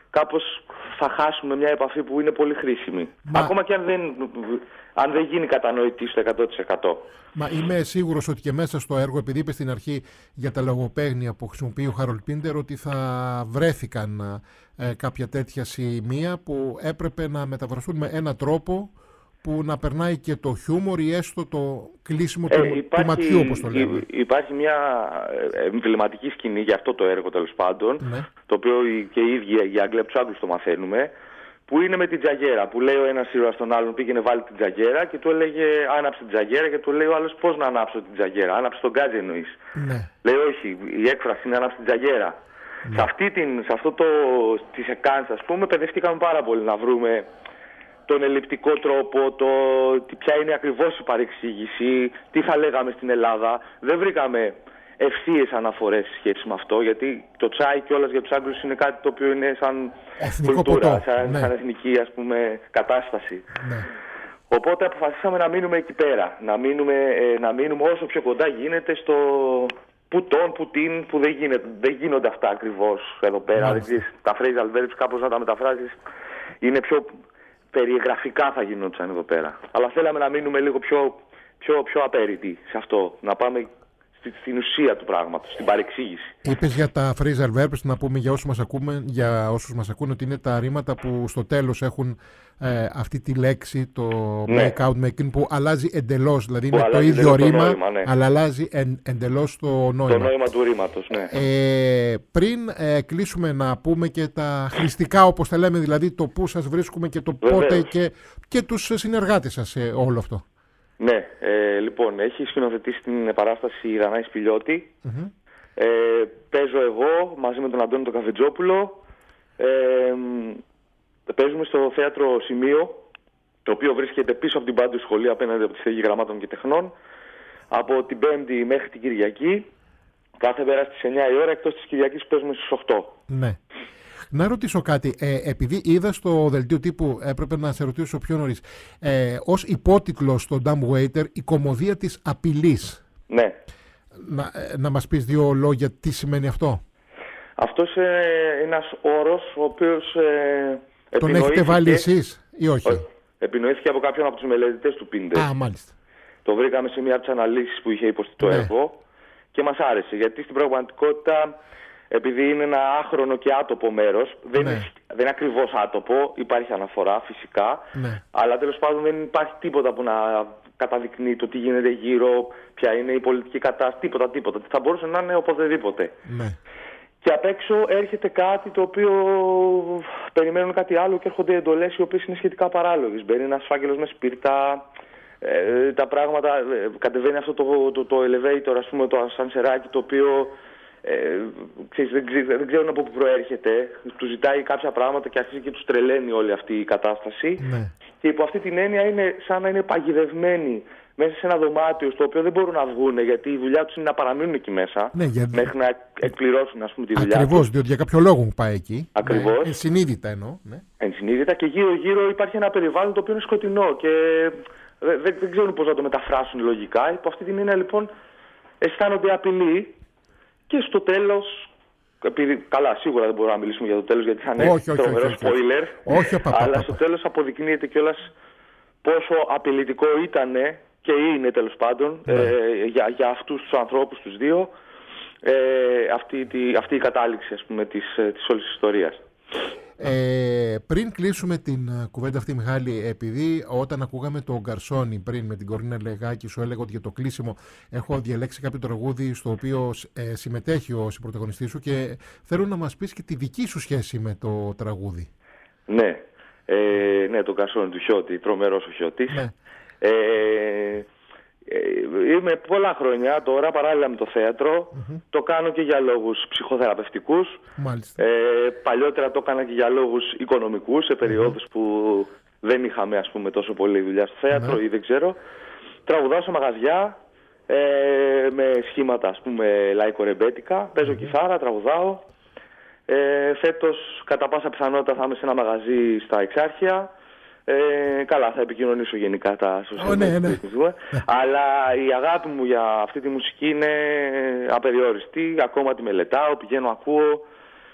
κάπως θα χάσουμε μια επαφή που είναι πολύ χρήσιμη. Μα... Ακόμα και αν δεν, αν δεν γίνει κατανοητή στο εκατό τοις εκατό. Μα είμαι σίγουρος ότι και μέσα στο έργο, επειδή είπε στην αρχή για τα λογοπαίγνια που χρησιμοποιεί ο Χάρολντ Πίντερ, ότι θα βρέθηκαν ε, κάποια τέτοια σημεία που έπρεπε να μεταφραστούν με έναν τρόπο που να περνάει και το χιούμορ ή έστω το κλείσιμο ε, του, υπάρχει, του ματιού, όπως το λέμε. Υπάρχει μια εμβληματική σκηνή για αυτό το έργο, τέλος πάντων, ναι. Το οποίο και οι ίδιοι οι Άγγλοι από τους Άγγλους το μαθαίνουμε, που είναι με την τζαγέρα, που λέει ο ένας ήρωας στον άλλον πήγαινε βάλει την τζαγέρα και του έλεγε άναψε την τζαγέρα και του λέει ο άλλος πώς να ανάψω την τζαγέρα, άναψε τον γκάζι εννοείς. Ναι. Λέει όχι, η έκφραση είναι άναψε την τζαγέρα. Ναι. Σε, αυτή την, σε αυτό το, τη σεκάνς, ας πούμε, παιδευτήκαμε πάρα πολύ να βρούμε τον ελλειπτικό τρόπο, το, ποια είναι ακριβώς η παρεξήγηση, τι θα λέγαμε στην Ελλάδα. Δεν βρήκαμε ευθείες αναφορές σε σχέση με αυτό, γιατί το τσάι κιόλας για τους Άγγλους είναι κάτι το οποίο είναι σαν εθνικό κουλτούρα, ποτό. σαν, Ναι. σαν εθνική, ας πούμε, κατάσταση. Ναι. Οπότε αποφασίσαμε να μείνουμε εκεί πέρα, να μείνουμε, ε, να μείνουμε όσο πιο κοντά γίνεται στο πουτόν, πουτίν, που δεν, γίνεται, δεν γίνονται αυτά ακριβώς εδώ πέρα. Δεν ξέρεις, τα phrasal verbs κάπως να τα μεταφράζεις είναι πιο περιγραφικά θα γινόντουσαν εδώ πέρα. Αλλά θέλαμε να μείνουμε λίγο πιο, πιο, πιο απέριτοι σε αυτό, να πάμε στην ουσία του πράγματος, στην παρεξήγηση. Είπες για τα phrasal verbs, να πούμε για όσους μας ακούμε, για όσους μας ακούν, ότι είναι τα ρήματα που στο τέλος έχουν ε, αυτή τη λέξη, το ναι. make out, make in, που αλλάζει εντελώς, δηλαδή που είναι το ίδιο ρήμα, νόημα, ναι. αλλά αλλάζει εν, εντελώς το νόημα. Το νόημα του ρήματος, ναι. Ε, πριν ε, κλείσουμε να πούμε και τα χρηστικά, όπως τα λέμε, δηλαδή το πού σας βρίσκουμε και το Βεβαίως. πότε και, και τους συνεργάτες σας σε όλο αυτό. Ναι, ε, λοιπόν, έχει σκηνοθετήσει την παράσταση η Δανάη Σπηλιώτη. Mm-hmm. Ε, παίζω εγώ μαζί με τον Αντώνη τον Καφετζόπουλο. Ε, παίζουμε στο θέατρο Σημείο, το οποίο βρίσκεται πίσω από την Πάντου Σχολή, απέναντι από τη Στέγη Γραμμάτων και Τεχνών, από την Πέμπτη μέχρι την Κυριακή. Κάθε μέρα στις εννιά η ώρα, εκτός της Κυριακής παίζουμε στις οκτώ. Ναι. Να ρωτήσω κάτι, ε, επειδή είδα στο δελτίο τύπου, έπρεπε να σε ρωτήσω πιο νωρίς, ε, ως υπότιτλο στο Dumb Waiter, η κωμωδία της απειλής. Ναι. Να, ε, να μας πεις δύο λόγια τι σημαίνει αυτό. Αυτός είναι ένας όρος ο οποίος ε, τον έχετε βάλει εσείς ή όχι? όχι. Επινοήθηκε από κάποιον από τους μελετητές του Πίντερ. Α, μάλιστα. Το βρήκαμε σε μια από τις αναλύσεις που είχε υποστεί το ναι. έργο και μας άρεσε, γιατί στην πραγματικότητα, επειδή είναι ένα άχρονο και άτοπο μέρος, δεν, ναι. είναι, δεν είναι ακριβώς άτοπο, υπάρχει αναφορά φυσικά, ναι. αλλά τέλος πάντων δεν υπάρχει τίποτα που να καταδεικνύει το τι γίνεται γύρω, ποια είναι η πολιτική κατάσταση, τίποτα, τίποτα. Θα μπορούσε να είναι οπουδήποτε. Ναι. Και απ' έξω έρχεται κάτι το οποίο περιμένουν κάτι άλλο και έρχονται εντολές οι οποίες είναι σχετικά παράλογες. Μπαίνει ένας φάκελος με σπίρτα, ε, τα πράγματα, ε, κατεβαίνει αυτό το, το, το elevator, ας πούμε, το ασανσεράκι, το οποίο ε, ξέρεις, δεν, ξέ, δεν ξέρουν από πού προέρχεται. Του ζητάει κάποια πράγματα και αρχίζει και τους τρελαίνει όλη αυτή η κατάσταση. Ναι. Και υπό αυτή την έννοια είναι σαν να είναι παγιδευμένοι μέσα σε ένα δωμάτιο στο οποίο δεν μπορούν να βγουν, γιατί η δουλειά τους είναι να παραμείνουν εκεί μέσα, ναι, για... μέχρι να εκπληρώσουν, ας πούμε, τη δουλειά. Ακριβώς, τους. Διότι για κάποιο λόγο μου πάει εκεί. Ακριβώς. Ναι, ενσυνείδητα εννοώ. Ναι. Ενσυνείδητα, και γύρω-γύρω υπάρχει ένα περιβάλλον το οποίο είναι σκοτεινό και δεν, δεν, δεν ξέρουν πώς να το μεταφράσουν λογικά. Υπό αυτή την έννοια, λοιπόν, αισθάνονται απειλή και στο τέλος. Επειδή, καλά, σίγουρα δεν μπορούμε να μιλήσουμε για το τέλος, γιατί θα είναι τρομερό spoiler. Όχι, όχι, όχι, αλλά στο τέλος αποδεικνύεται κιόλας πόσο απειλητικό ήταν και είναι, τέλος πάντων, ναι. ε, για, για αυτούς τους ανθρώπους τους δύο, ε, αυτή, τη, αυτή η κατάληξη, ας πούμε, της, της όλης της ιστορίας. Ε, πριν κλείσουμε την κουβέντα αυτή, Μιχάλη, επειδή όταν ακούγαμε τον Γκαρσόνι πριν με την Κορίνα Λεγάκη, σου έλεγα ότι για το κλείσιμο έχω διαλέξει κάποιο τραγούδι στο οποίο ε, συμμετέχει ο συμπρωταγωνιστής σου και θέλω να μας πεις και τη δική σου σχέση με το τραγούδι. Ναι, ε, ναι, τον Γκαρσόνι του Χιώτη, τρομερός ο Χιώτης. Ναι. Ε, Είμαι πολλά χρόνια τώρα παράλληλα με το θέατρο. Mm-hmm. Το κάνω και για λόγους ψυχοθεραπευτικούς. Μάλιστα. Ε, παλιότερα το έκανα και για λόγους οικονομικούς, σε περιόδους mm-hmm. που δεν είχαμε, ας πούμε, τόσο πολύ δουλειά στο θέατρο mm-hmm. ή δεν ξέρω. Τραγουδάω σε μαγαζιά ε, με σχήματα, ας πούμε, λαϊκορεμπέτικα. Παίζω mm-hmm. κιθάρα, τραγουδάω. Ε, φέτος κατά πάσα πιθανότητα θα είμαι σε ένα μαγαζί στα Εξάρχεια. Ε, καλά, θα επικοινωνήσω γενικά τα social media. Oh, ναι, ναι. Αλλά η αγάπη μου για αυτή τη μουσική είναι απεριόριστη. Ακόμα τη μελετάω, πηγαίνω, ακούω.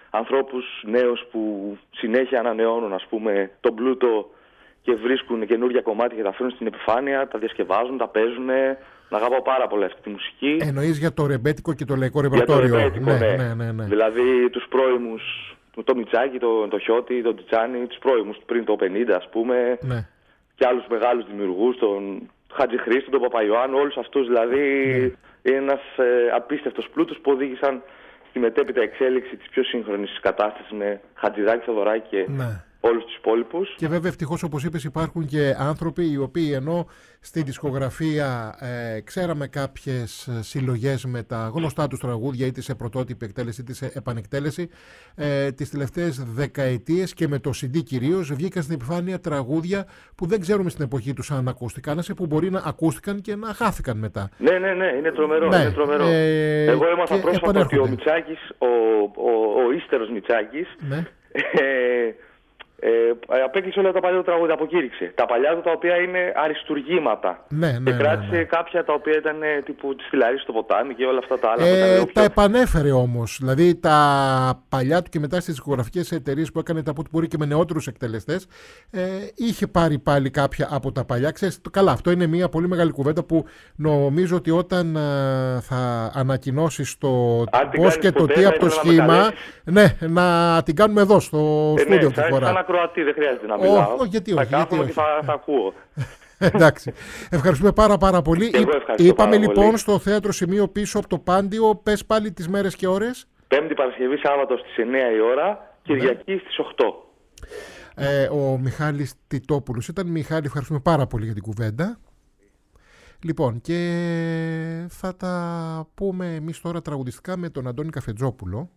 ανθρώπους νέους που συνέχεια ανανεώνουν, ας πούμε, τον πλούτο και βρίσκουν καινούργια κομμάτια και τα φέρνουν στην επιφάνεια, τα διασκευάζουν, τα παίζουν. Να αγαπάω πάρα πολύ αυτή τη μουσική. Εννοείς για το ρεμπέτικο και το λαϊκό ρεπερτόριο. Για το ρεμπέτικο, ναι, ναι. ναι, ναι, ναι. Δηλαδή τους πρώιμους, το Μιτσάκι, το, το Χιώτη, τον Τιτσάνι, τους πρώιμους πριν το πενήντα, ας πούμε. Ναι. Και άλλους μεγάλους δημιουργούς, τον Χατζη Χρήστο, τον Παπαϊωάννου, όλους αυτούς. Δηλαδή ναι. είναι ένας ε, απίστευτος πλούτος που οδήγησαν στη μετέπειτα εξέλιξη της πιο σύγχρονης κατάστασης με Χατζηδάκη, Θοδωράκη και ναι. όλους τους υπόλοιπους. Και βέβαια ευτυχώς, όπως είπες, υπάρχουν και άνθρωποι οι οποίοι ενώ στη δισκογραφία ε, ξέραμε κάποιες συλλογές με τα γνωστά τους τραγούδια είτε σε πρωτότυπη εκτέλεση είτε σε επανεκτέλεση, ε, τις τελευταίες δεκαετίες και με το σι ντι κυρίως βγήκαν στην επιφάνεια τραγούδια που δεν ξέρουμε στην εποχή τους αν ακούστηκαν, σε που μπορεί να ακούστηκαν και να χάθηκαν μετά. Ναι, ναι, ναι, είναι τρομερό. Ναι. Είναι τρομερό. Ε, Εγώ έμαθα πρόσφατα ότι ο Μιτσάκης, ο, ο, ο, ο ύστερος Μιτσάκης, ναι. ε, Ε, απέκλεισε όλα τα παλιά του τραγούδια, αποκήρυξε. Τα παλιά του τα οποία είναι αριστουργήματα. Ναι, ναι, και κράτησε ναι, ναι. κάποια τα οποία ήταν τύπου τη Φιλαρής στο ποτάμι και όλα αυτά τα άλλα. Ε, τα επανέφερε όμως. Δηλαδή τα παλιά του και μετά στις δισκογραφικές εταιρείες που έκανε τα που μπορεί και με νεότερους εκτελεστές, ε, είχε πάρει πάλι κάποια από τα παλιά. Ξέρεις, καλά, αυτό είναι μια πολύ μεγάλη κουβέντα που νομίζω ότι όταν α, θα ανακοινώσεις το πώς και το τι από το σχήμα, ναι, να την κάνουμε εδώ στο ε, στούντιο ναι, τη φορά. Ακροατή, δεν χρειάζεται να μιλάω. Oh, oh, γιατί όχι, θα γιατί όχι. Και θα, θα ακούω. Εντάξει. Ευχαριστούμε πάρα πάρα πολύ. Είπαμε πάρα λοιπόν πολύ. στο θέατρο Σημείο πίσω από το Πάντιο. Πες πάλι τις μέρες και ώρες. Πέμπτη Παρασκευή Σάββατο στις εννιά η ώρα, Κυριακή ναι. στις οκτώ. Ε, ο Μιχάλης Τιτόπουλος ήταν. Μιχάλη, ευχαριστούμε πάρα πολύ για την κουβέντα. Λοιπόν, και θα τα πούμε εμείς τώρα τραγουδιστικά με τον Αντώνη Καφετζόπουλο.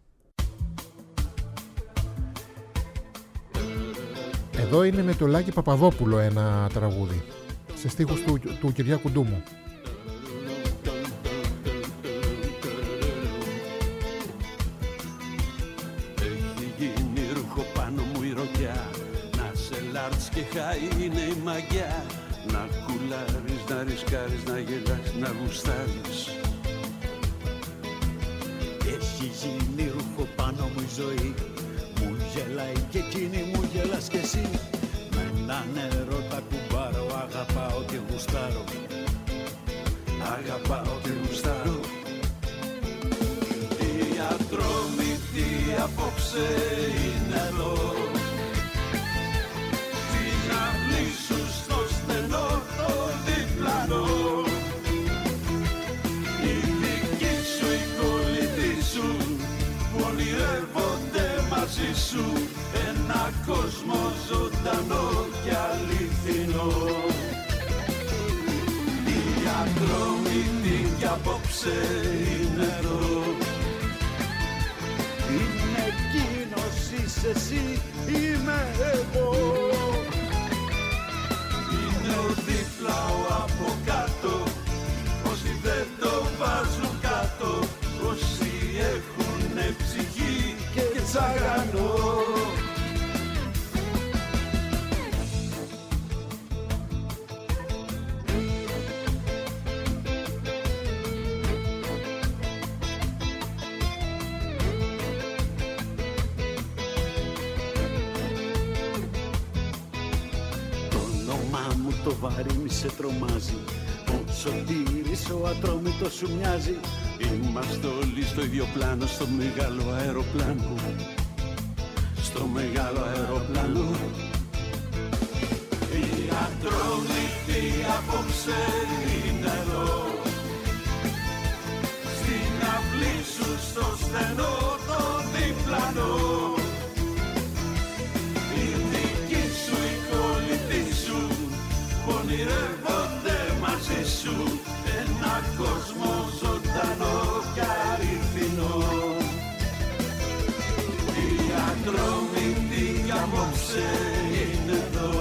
Εδώ είναι με το Λάκη Παπαδόπουλο ένα τραγούδι σε στίχους του, του Κυριάκου Ντούμου. Έχει γίνει ρούχο πάνω μου η ροκιά, να σε λάρτς και χαΐ είναι η μαγιά, να κουλάρεις, να ρισκάρεις, να γελάς, να γουστάρεις. Έχει γίνει ρούχο πάνω μου η ζωή, μου γελάει και εκείνη μου γελάς κι εσύ. Με ένα νερό τα κουμπάρω, αγαπάω και γουστάρω, αγαπάω και γουστάρω. Η ατρόμητη απόψε είναι εδώ, στην αυλή σου στο στενό το διπλανό. Η δική σου, η κολλητή σου που ονειρεύονται μαζί σου ένα κόσμο ζωντανό και αληθινό. Η ατρόμητη κι απόψε είναι εδώ, είναι εκείνος, είσαι εσύ, είμαι εγώ. Είναι ο δίπλα, ο από κάτω, όσοι δεν το βάζουν κάτω, όσοι έχουνε ψυχή και τσαγανό. Το βάρη μη σε τρομάζει, ο Σωτήρης ο ατρόμητος σου μοιάζει. Είμαστε όλοι στο ίδιο πλάνο, στο μεγάλο αεροπλάνο, στο μεγάλο αεροπλάνο. Η ατρόμητη απόψε είναι εδώ, στην αυλή σου στο στενό το διπλανό. Η δική σου, η κολλητή σου ονειρεύονται μαζί σου ένα κόσμο ζωντανό και αληθινό. Η ατρόμητη κι απόψε είναι εδώ,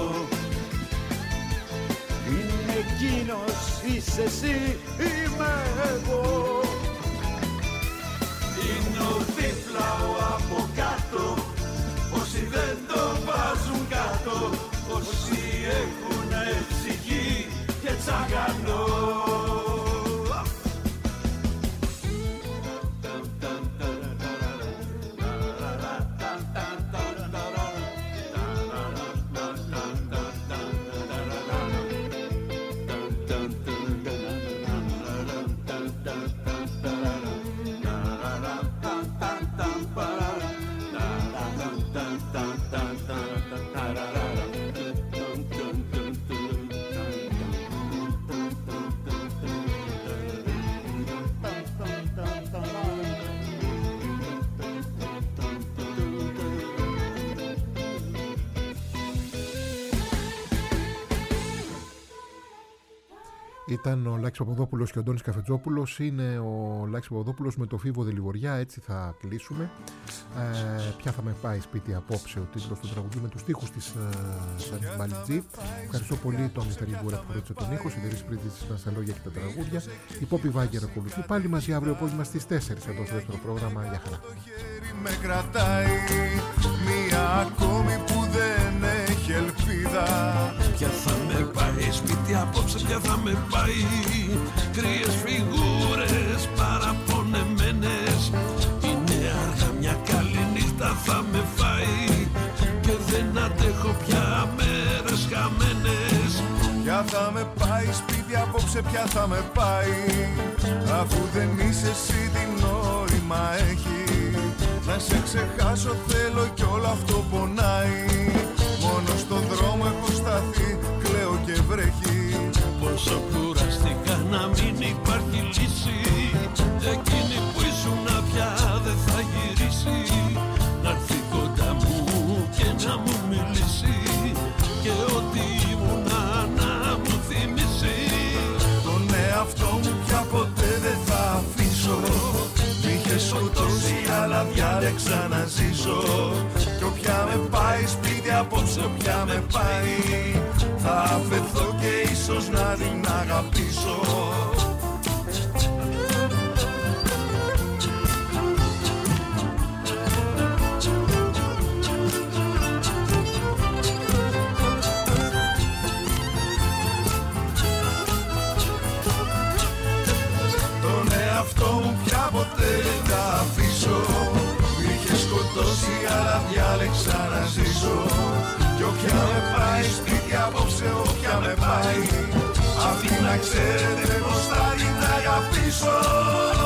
είναι εκείνος, είσαι εσύ, είμαι εγώ. Είναι ο δίπλα, ο από κάτω, όσοι δεν το βάζουν κάτω, όσοι έχουνε ψυχή και τσαγανό. Ήταν ο Λάκης Παπαδόπουλος και ο Αντώνης Καφετζόπουλος. Είναι ο Λάκης Παπαδόπουλος με το Φίβο Δελιβοριά. Έτσι θα κλείσουμε. Ε, ποια θα με πάει σπίτι απόψε, ο τίτλος του τραγουδιού με τους στίχους της Σάνης Μπαλιτζή. Ευχαριστώ πολύ τον Μιστερ Λιβούρα που φρόντισε τον ήχο. Συντηρής Πρίτης στα λόγια και τα τραγούδια. Η Πόπη Βάγκερ ακολουθεί. Πάλι μαζί αύριο απόγευμα στις τέσσερις εδώ στο δεύτερο πρόγραμμα. Για χαρά. Με κρατάει μία ακόμη που δεν έχει ελπίδα. Ποια θα με πάει σπίτι απόψε, ποια θα με πάει. Κρύες φιγούρες παραπονεμένες. Είναι αργά, μια καλή νύχτα θα με φάει. Και δεν αντέχω πια μέρες χαμένες. Ποια θα με πάει σπίτι απόψε, ποια θα με πάει. Αφού δεν είσαι εσύ τι νόημα έχει. Να σε ξεχάσω θέλω κι όλο αυτό πονάει. Μόνο στον δρόμο έχω σταθεί, κλαίω και βρέχει. Πόσο κουραστικά να μην υπάρχει λύση. Εκείνη που ήσουν πια δεν θα γυρίσει. Να έρθει κοντά μου και να μου μιλήσει. Και ό,τι ήμουνα να μου θυμίσει. Τον εαυτό μου πια ποτέ δεν θα αφήσω. Μ' είχε σκοτώσει αλλά διάλεξα να ζήσω. Κι όποια με πάει σπίτι απόψε, όποια με πάει, θα αφαιθώ και ίσως να την αγαπήσω. Τον εαυτό μου πια ποτέ δεν θα αφήσω. Μ' είχε σκοτώσει αλλά διάλεξα να ζήσω. Κι όποια με πάει σπίτι απόψε, όποια με πάει, αυτή να ξέρετε πως θα την αγαπήσω.